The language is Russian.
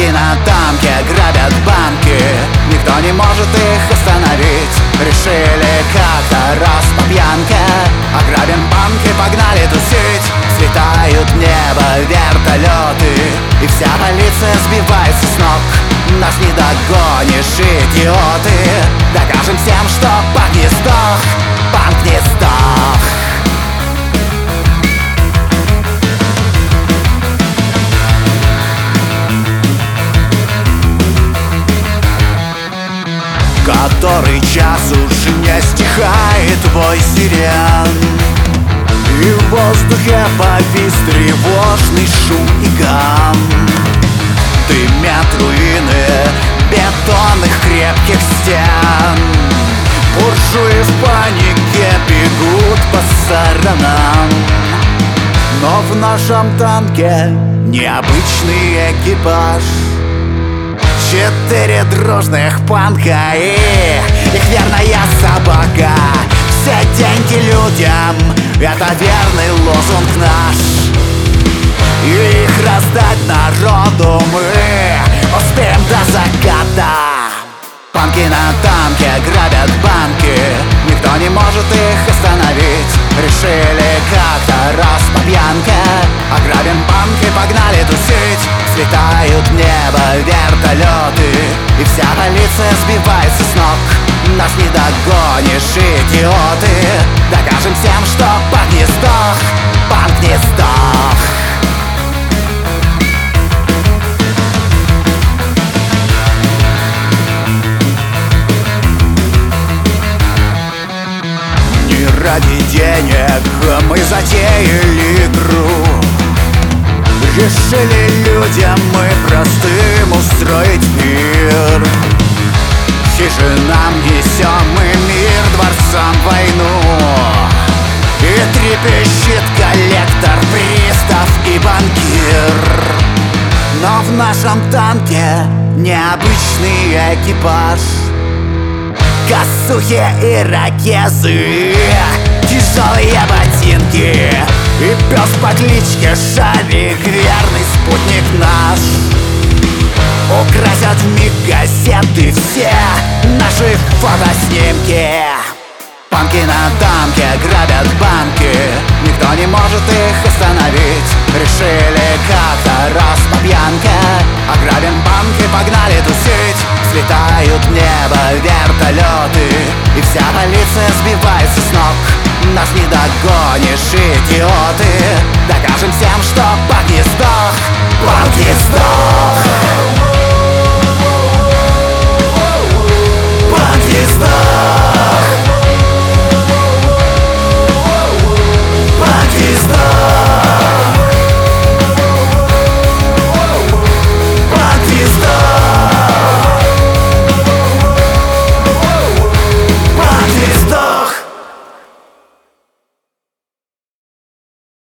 Панки на танке грабят банки, никто не может их остановить. Решили как-то раз по пьянке: ограбим банки, погнали тусить. Слетают в небо вертолеты, и вся полиция сбивается с ног. Нас не догонишь, идиоты. Докажем всем, что панк не сдох, панк не сдох. Который час уж не стихает вой сирен, и в воздухе повис тревожный шум и гам. Дымят руины бетонных крепких стен, буржуи в панике бегут по сторонам. Но в нашем танке необычный экипаж. 4 дружных панка и их верная собака. Все деньги людям — это верный лозунг наш. И их раздать народу мы успеем до заката. Панки на танке грабят банки, никто не может их остановить. Решили как-то раз по пьянке: ограбим банки, погнали тусить. Слетают в небо вертолеты, и вся полиция сбивается с ног. Нас не догонишь, идиоты. Докажем всем, что панк не сдох, панк не сдох. Ради денег мы затеяли игру. Решили людям мы простым устроить мир. Хижинам несем мы мир, дворцам войну. И трепещет коллектор, пристав и банкир. Но в нашем танке необычный экипаж. Косухи, ирокезы, тяжелые ботинки и пес по кличке Шарик, верный спутник наш. Украсят вмиг газеты все наши фотоснимки. Панки на танке грабят банки, никто не может их остановить. Решили как-то раз по пьянке: ограбим банки, погнали тусить. Слетают в небо вертолеты, и вся полиция сбивается с ног. Нас не догонишь, идиоты. Докажем всем, что панк не сдох, панк не сдох.